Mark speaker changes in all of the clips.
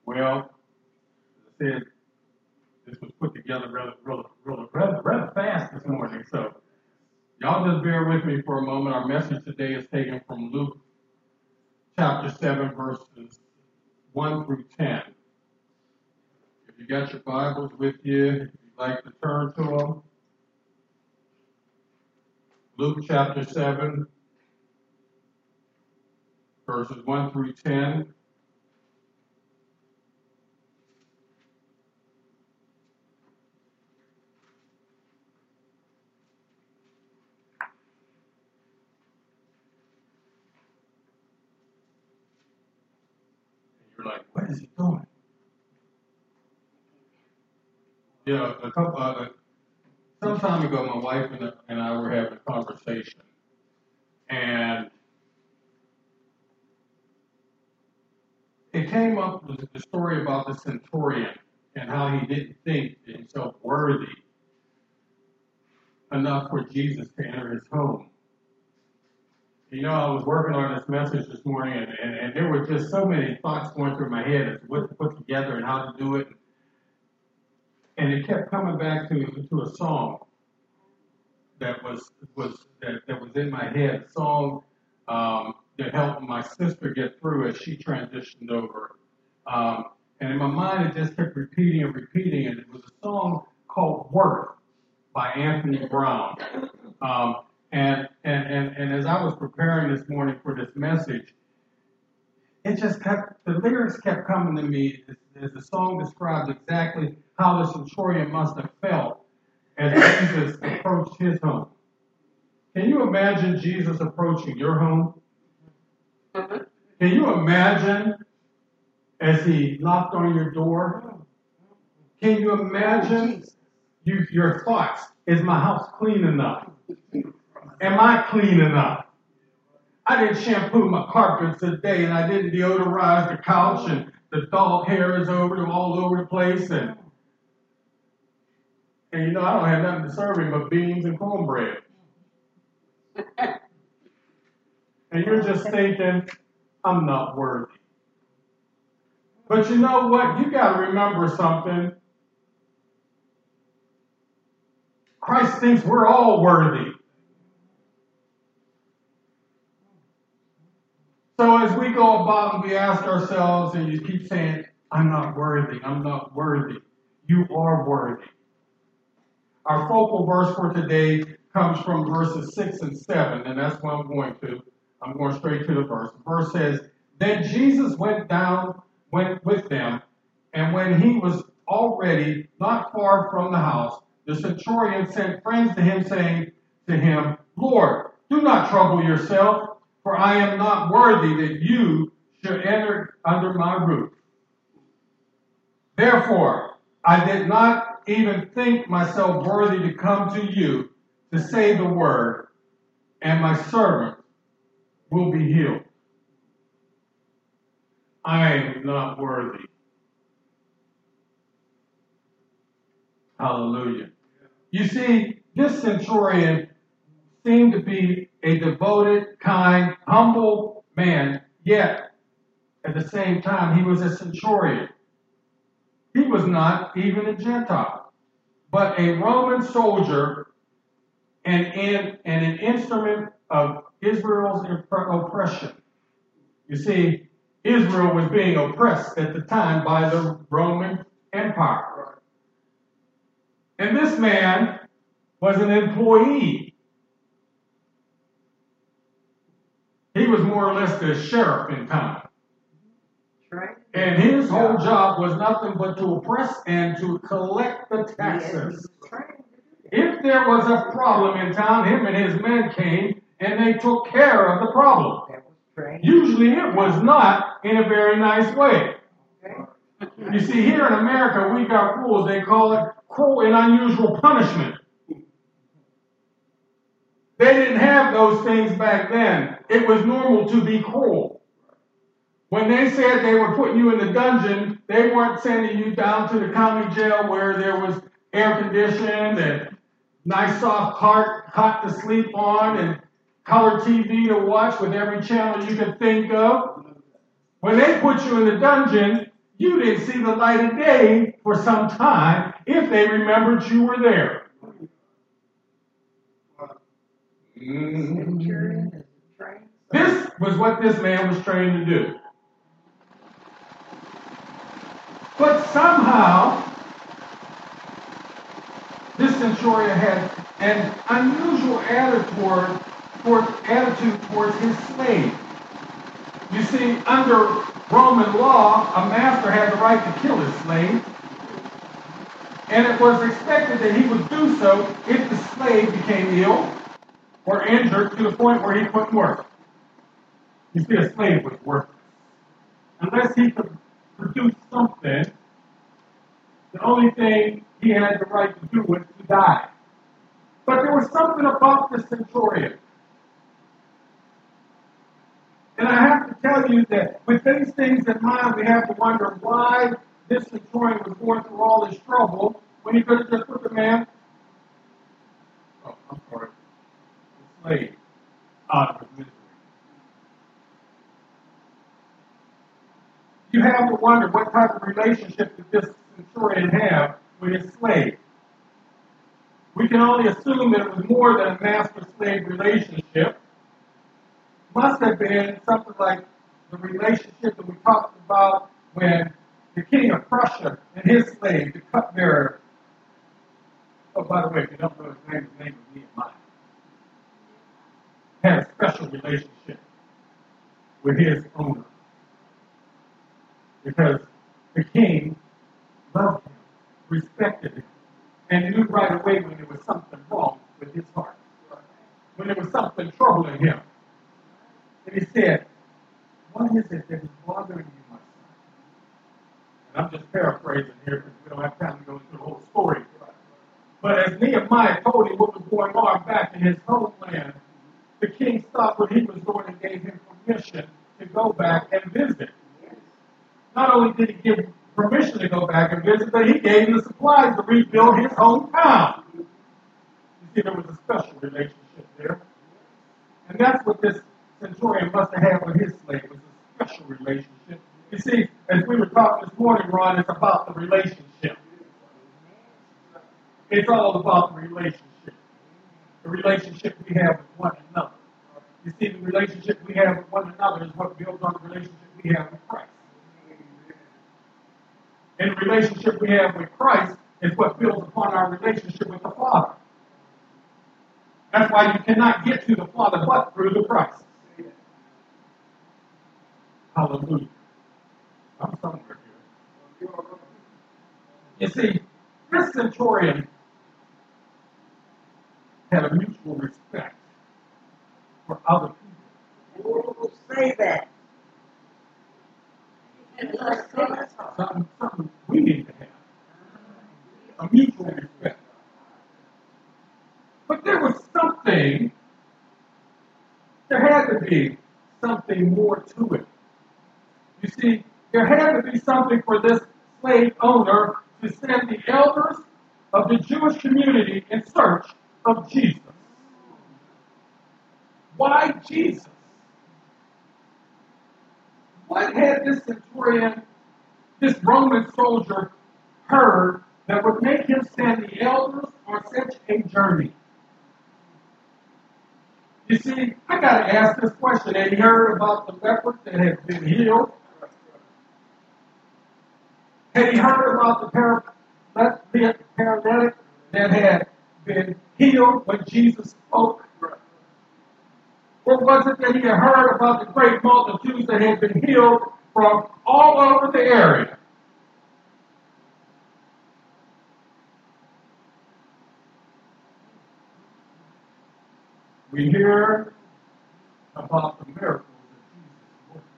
Speaker 1: Well, as I said, this was put together rather fast this morning. So y'all just bear with me for a moment. Our message today is taken from Luke chapter 7, verses 1 through 10. If you got your Bibles with you, if you'd like to turn to them. Luke chapter 7, verses 1 through 10. You're like, what is he doing? Yeah, some time ago, my wife and I were having a conversation, and it came up with the story about the centurion and how he didn't think himself worthy enough for Jesus to enter his home. You know, I was working on this message this morning, and there were just so many thoughts going through my head as to what to put together and how to do it. And it kept coming back to a song that was in my head, a song that helped my sister get through as she transitioned over. And in my mind, it just kept repeating, and it was a song called "Worth" by Anthony Brown. And as I was preparing this morning for this message, the lyrics kept coming to me as the song describes exactly how the centurion must have felt as Jesus approached his home. Can you imagine Jesus approaching your home? Can you imagine as he knocked on your door? Can you imagine your thoughts? Is my house clean enough? Am I clean enough? I didn't shampoo my carpets today, and I didn't deodorize the couch, and the dog hair is all over the place, and you know I don't have nothing to serve him but beans and cornbread. And you're just thinking, I'm not worthy. But you know what? You got to remember something. Christ thinks we're all worthy. So as we go about and we ask ourselves, and you keep saying, I'm not worthy, I'm not worthy. You are worthy. Our focal verse for today comes from verses 6 and 7, and that's what I'm going to. I'm going straight to the verse. The verse says, Then Jesus went with them, and when he was already not far from the house, the centurion sent friends to him, saying to him, Lord, do not trouble yourself, for I am not worthy that you should enter under my roof. Therefore, I did not even think myself worthy to come to you to say the word, and my servant will be healed. I am not worthy. Hallelujah. You see, this centurion seemed to be a devoted, kind, humble man, yet at the same time he was a centurion. He was not even a Gentile, but a Roman soldier and an instrument of Israel's oppression. You see, Israel was being oppressed at the time by the Roman Empire. And this man was an employee. He was more or less the sheriff in town. Right. And his whole job was nothing but to oppress and to collect the taxes. If there was a problem in town, him and his men came and they took care of the problem. Usually it was not in a very nice way. You see, here in America, we got rules. They call it cruel and unusual punishment. They didn't have those things back then. It was normal to be cruel. When they said they were putting you in the dungeon, they weren't sending you down to the county jail where there was air conditioned and nice soft cot to sleep on and color TV to watch with every channel you could think of. When they put you in the dungeon, You didn't see the light of day for some time if they remembered you were there. This was what this man was trained to do. But somehow, this centurion had an unusual attitude towards his slave. You see, under Roman law, a master had the right to kill his slave, and it was expected that he would do so if the slave became ill or injured to the point where he couldn't work. You see, a slave was worthless. Unless he could produce something, the only thing he had the right to do was to die. But there was something about the centurion. And I have to tell you that with these things in mind, we have to wonder why this centurion was going through all this trouble when he could have just put the man, the slave, out of his misery. You have to wonder what type of relationship did this centurion have with his slave. We can only assume that it was more than a master-slave relationship. Must have been something like the relationship that we talked about when the king of Prussia and his slave, the cupbearer. Oh, by the way, if you don't know his name was Nehemiah. Had a special relationship with his owner. Because the king loved him, respected him, and knew right away when there was something wrong with his heart. When there was something troubling him. And he said, what is it that is bothering you, my son? And I'm just paraphrasing here because we don't have time to go through the whole story. But as Nehemiah told him what was going on back in his homeland, the king stopped what he was doing and gave him permission to go back and visit. Not only did he give him permission to go back and visit, but he gave him the supplies to rebuild his hometown. You see, there was a special relationship there. And that's what this centurion must have had with his slave, was a special relationship. You see, as we were talking this morning, Ron, it's about the relationship. It's all about the relationship. The relationship we have with one another. You see, the relationship we have with one another is what builds on the relationship we have with Christ. And the relationship we have with Christ is what builds upon our relationship with the Father. That's why you cannot get to the Father but through the Christ. Hallelujah. I'm somewhere here. You see, this centurion had a mutual respect for other people.
Speaker 2: Oh, say that.
Speaker 1: Something we need to have. A mutual respect. But there was something, there had to be something more to it. You see, there had to be something for this slave owner to send the elders of the Jewish community in search of Jesus. Why Jesus? What had this centurion, this Roman soldier, heard that would make him send the elders on such a journey? You see, I got to ask this question. Had he heard about the lepers that had been healed? Had he heard about the paralytic that had been healed when Jesus spoke? Or was it that he had heard about the great multitudes that had been healed from all over the area? We hear about the miracles that Jesus worked.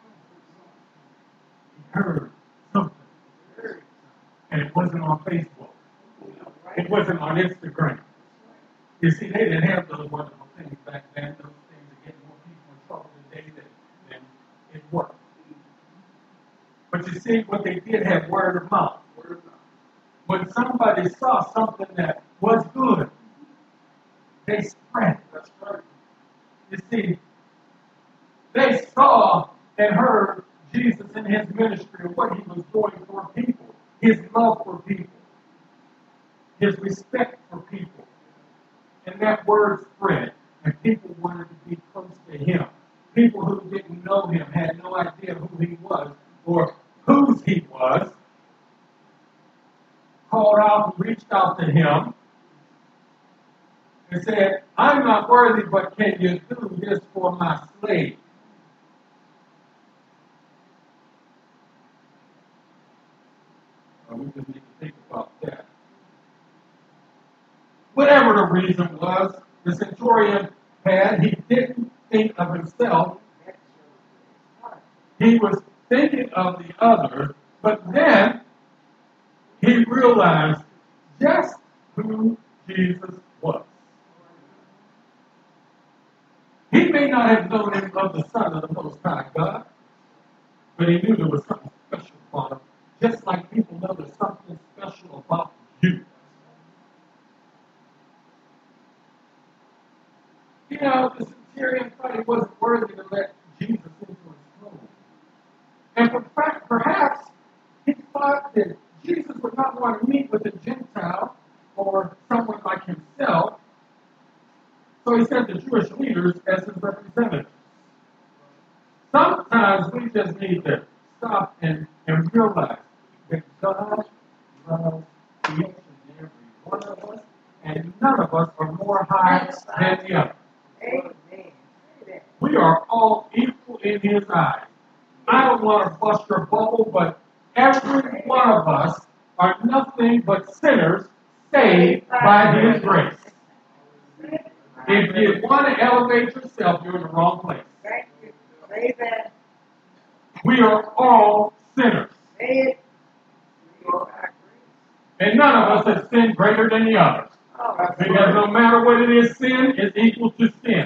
Speaker 1: He heard something. And it wasn't on Facebook. It wasn't on Instagram. You see, they didn't have those wonderful things back then, those things that get more people in trouble today than it worked. But you see, what they did have word of mouth. When somebody saw something that was good, they spread. That's right. You see, they saw and heard Jesus in his ministry and what he was doing for people, his love for people, his respect for people. And that word spread, and people wanted to be close to him. People who didn't know him had no idea who he was or whose he was, called out and reached out to him and said, I'm not worthy, but can you do this for my slave? We just need to think about that. Whatever the reason was, the centurion he didn't think of himself. He was thinking of the others, but then he realized just who Jesus was. He may not have known him of the Son of the Most High God, but he knew there was something special about him, just like people know there's something special about you. You know, the centurion thought he wasn't worthy to let Jesus into his home. And perhaps he thought that Jesus would not want to meet with a Gentile or someone like himself. So he sent the Jewish leaders as his representatives. Sometimes we just need to stop and realize that God loves each and every one of us, and none of us are more high than the other. Amen. We are all equal in his eyes. I don't want to bust your bubble, but every one of us are nothing but sinners saved by his grace. If you want to elevate yourself, you're in the wrong place.
Speaker 2: Thank you. Amen.
Speaker 1: We are all sinners.
Speaker 2: Amen.
Speaker 1: And none of us has sinned greater than the others. Because no matter what it is, sin is equal to sin.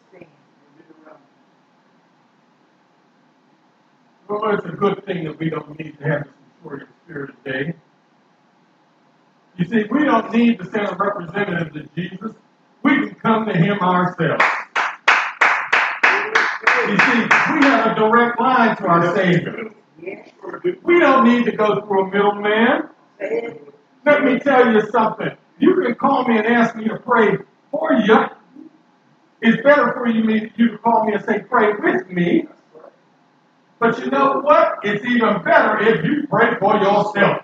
Speaker 1: Well, it's a good thing that we don't need to have the centurion spirit today. You see, we don't need to send a representative to Jesus. We can come to him ourselves. You see, we have a direct line to our Savior. We don't need to go through a middleman. Let me tell you something. You can call me and ask me to pray for you. It's better for you to call me and say, pray with me. But you know what? It's even better if you pray for yourself.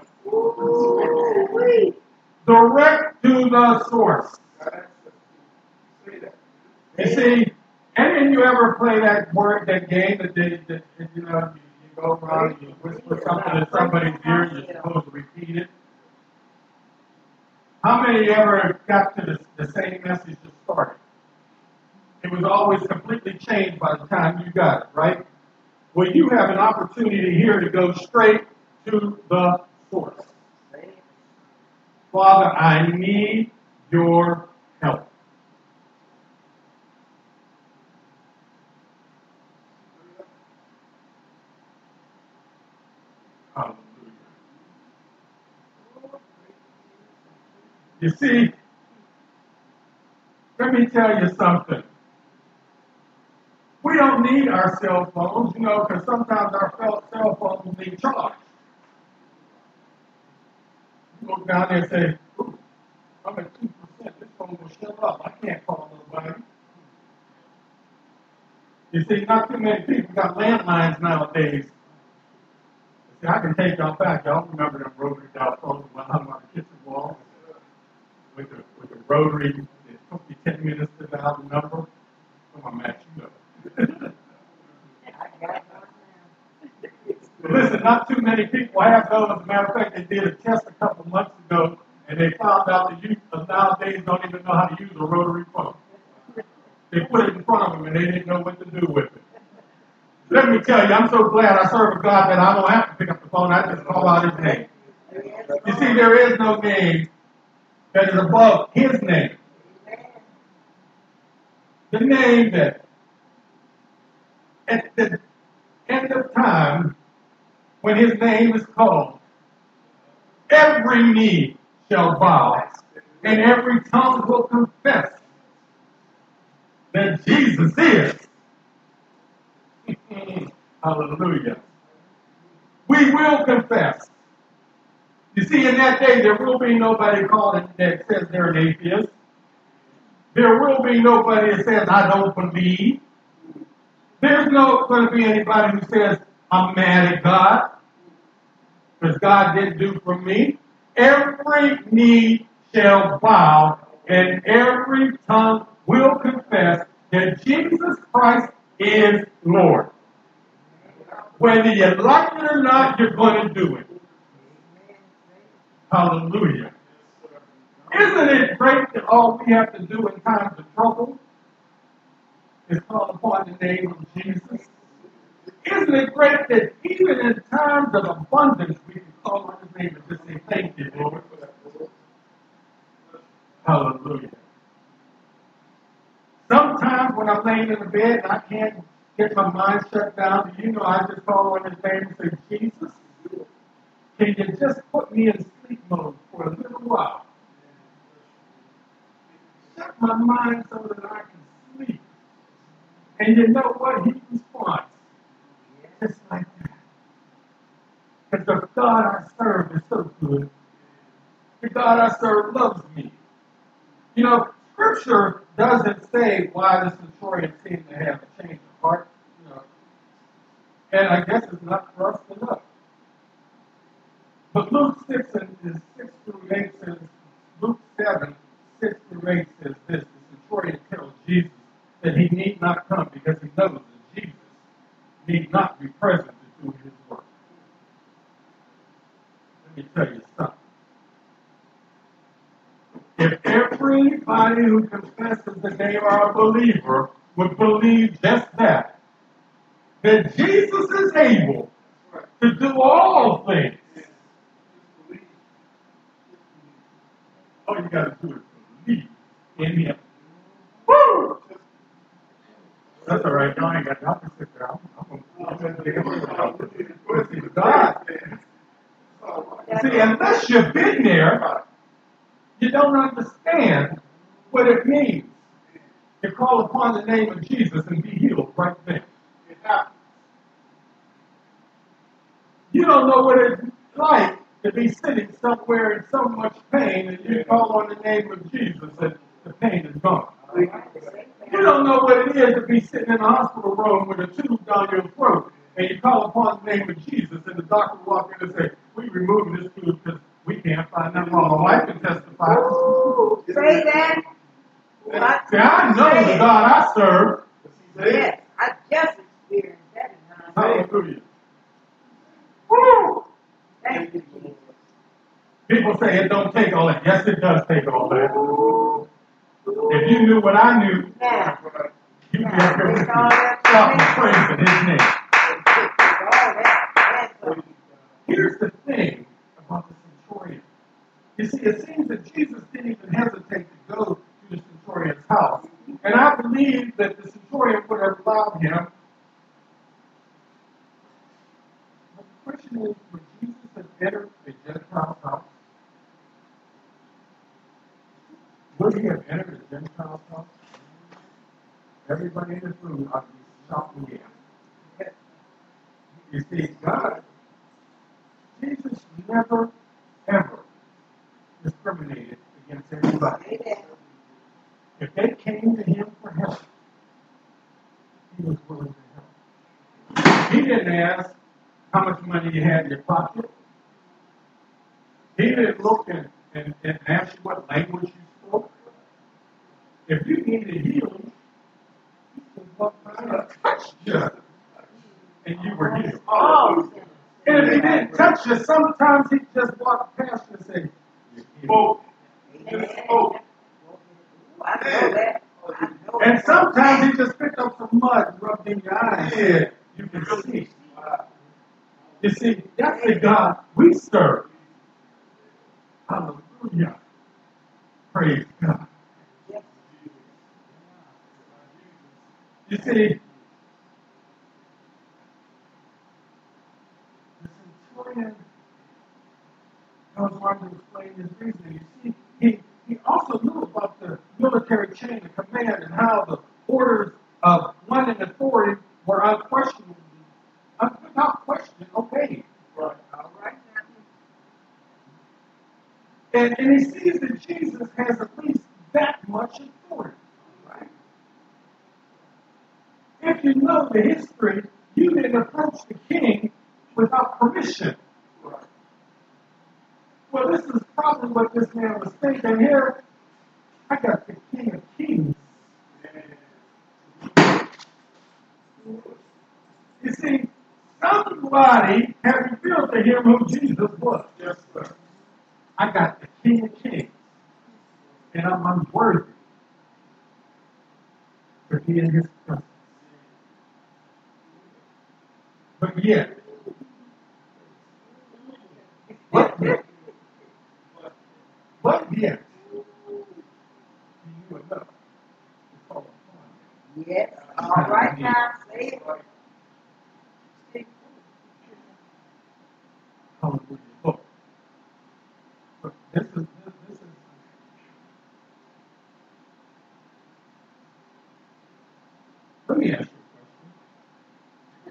Speaker 1: Direct to the source. You see, any of you ever play that game that you go around and you whisper something in somebody's ear and you're supposed to repeat it? How many ever got to the same message to start? It was always completely changed by the time you got it, right? Well, you have an opportunity here to go straight to the source. Father, I need your help. Hallelujah. You see, let me tell you something. We don't need our cell phones, because sometimes our cell phones need charge. You go down there and say, ooh, I'm at 2%. This phone will shut up. I can't call nobody. You see, not too many people got landlines nowadays. See, I can take y'all back. Y'all remember them rotary dial phones that went hung on the kitchen wall with the rotary. It took you 10 minutes to dial the number. Come on, Matt, you know. Listen, not too many people have those. As a matter of fact, they did a test a couple of months ago, and they found out the youth of nowadays don't even know how to use a rotary phone. They put it in front of them, and they didn't know what to do with it. Let me tell you, I'm so glad I serve a God that I don't have to pick up the phone. I just call out his name. You see, there is no name that is above his name. The name that at the end of time, when his name is called, every knee shall bow and every tongue will confess that Jesus is. Hallelujah. we will confess. You see, in that day, there will be nobody called that says they're an atheist. There will be nobody that says, I don't believe. There's not going to be anybody who says, I'm mad at God because God didn't do for me. Every knee shall bow and every tongue will confess that Jesus Christ is Lord. Whether you like it or not, you're going to do it. Hallelujah. Isn't it great that all we have to do in times of trouble is call upon the name of Jesus? Isn't it great that even in times of abundance we can call on His name and just say, thank you, Lord. Hallelujah. Sometimes when I'm laying in the bed and I can't get my mind shut down, I just call on His name and say, Jesus, can you just put me in sleep mode for a little while? Shut my mind so that I can sleep. And you know what? He responds. Just like that. Because the God I serve is so good. The God I serve loves me. Scripture doesn't say why the centurion seemed to have a change of heart. And I guess it's not for us to know. But Luke 6 and 6 through 8 says, Luke 7, 6 through 8 says this. The centurion tells Jesus that he need not come because he knows that Jesus need not be present to do his work. Let me tell you something. If everybody who confesses that they are a believer would believe just that Jesus is able to do all things. All you got to do is believe in Him. Woo! That's all right. Y'all ain't got nothing to sit there. I'm going to get it. God. See, unless you've been there, you don't understand what it means to call upon the name of Jesus and be healed right then. You don't know what it's like to be sitting somewhere in so much pain and you call on the name of Jesus and the pain is gone. You don't know what it is to be sitting in a hospital room with a tube down your throat and you call upon the name of Jesus and the doctor walks in and says, we removed this tube because we can't find nothing wrong. My wife can testify.
Speaker 2: Say that.
Speaker 1: See, I know the God I serve.
Speaker 2: Yes, I just experienced that in my life.
Speaker 1: Hallelujah. Woo!
Speaker 2: Thank you, Jesus.
Speaker 1: People say it don't take all that. Yes, it does take all that. If you knew what I knew,
Speaker 2: Now,
Speaker 1: you'd be up here with me, shouting praise in His name. Here's the thing about the centurion. You see, it seems that Jesus didn't even hesitate to go to the centurion's house. And I believe that the centurion would have allowed him. But the question is, would Jesus have entered a Gentile's house? Would He have entered a Gentile's house? Everybody in this room ought to be shouting yes. You see, God, Jesus never, ever discriminated against anybody. If they came to Him for help, He was willing to help. He didn't ask how much money you had in your pocket. He didn't look and ask you what language you spoke. If you needed healing, He just walked by and touched you, and you were healed. Oh. And if He didn't touch you, sometimes He just walked past you and said, "You spoke." You just spoke.
Speaker 2: I know that.
Speaker 1: And sometimes He just picked up some mud and rubbed in your eyes. Yeah, you can see. You see, that's the God we serve. Hallelujah. Praise God. You see, the centurion goes on to explain his reasoning. You see, he also knew about the military chain of command and how the orders of one in authority were unquestioned, without question, obeyed. Right. And he sees that Jesus has at least that much authority. Right? If you know the history, you didn't approach the king without permission. Right. Well, this is probably what this man was thinking here. I got the King of Kings. You see, somebody had revealed to him who Jesus was. Yes, sir. I got the King of Kings, and I'm unworthy to be in his presence. But yet, but yet, do you enough to call upon him?
Speaker 2: Yes. All right now, say it.
Speaker 1: Hallelujah. Look, this is. Let me ask you a question.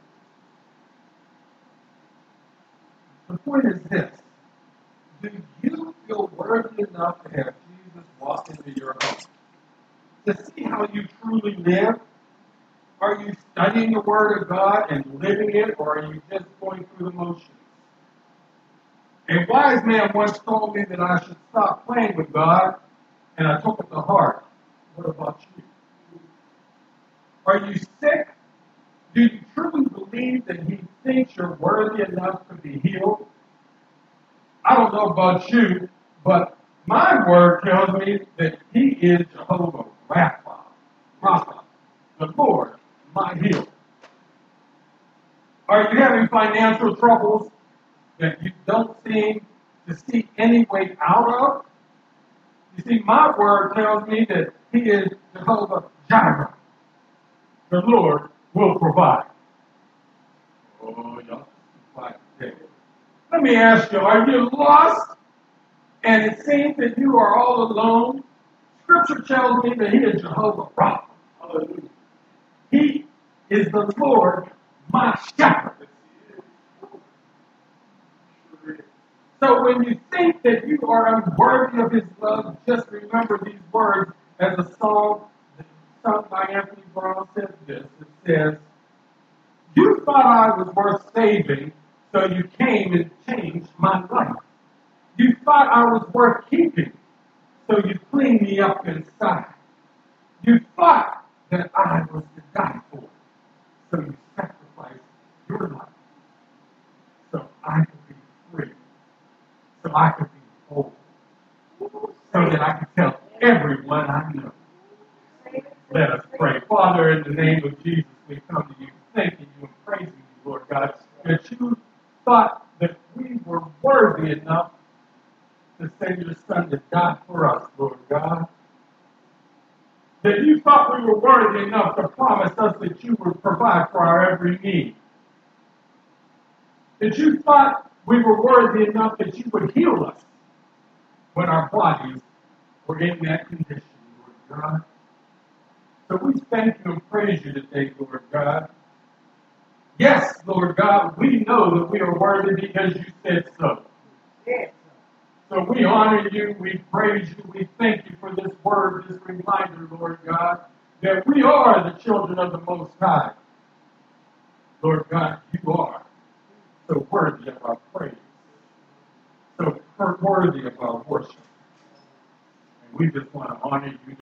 Speaker 1: The point is this: do you feel worthy enough to have Jesus walk into your home to see how you truly live? Are you studying the Word of God and living it, or are you just going through the motions? A wise man once told me that I should stop playing with God, and I took it to heart. What about you? Are you sick? Do you truly believe that He thinks you're worthy enough to be healed? I don't know about you, but my word tells me that He is Jehovah Rapha, the Lord, my healer. Are you having financial troubles that you don't seem to see any way out of? You see, my word tells me that He is Jehovah Jireh. The Lord will provide. Oh, y'all. Let me ask you, are you lost? And it seems that you are all alone. Scripture tells me that He is Jehovah Rapha. Hallelujah. He is the Lord, my shepherd. So when you think that you are unworthy of His love, just remember these words as a song sung by Anthony Brown says this. It says, "You thought I was worth saving, so you came and changed my life. You thought I was worth keeping, so you cleaned me up inside. You thought that I was to die for, so you sacrificed your life, so I could be free, so I could be whole, so that I could tell everyone I know." Let us pray. Father, in the name of Jesus, we come to you thanking you and praising you, Lord God, that you thought that we were worthy enough to send your Son to die for us, Lord God. That you thought we were worthy enough to promise us that you would provide for our every need. That you thought we were worthy enough that you would heal us when our bodies were in that condition, Lord God. So we thank you and praise you today, Lord God. Yes, Lord God, we know that we are worthy because you said so.
Speaker 2: Yes.
Speaker 1: So we honor you, we praise you, we thank you for this word, this reminder, Lord God, that we are the children of the Most High. Lord God, you are so worthy of our praise, so worthy of our worship. And we just want to honor you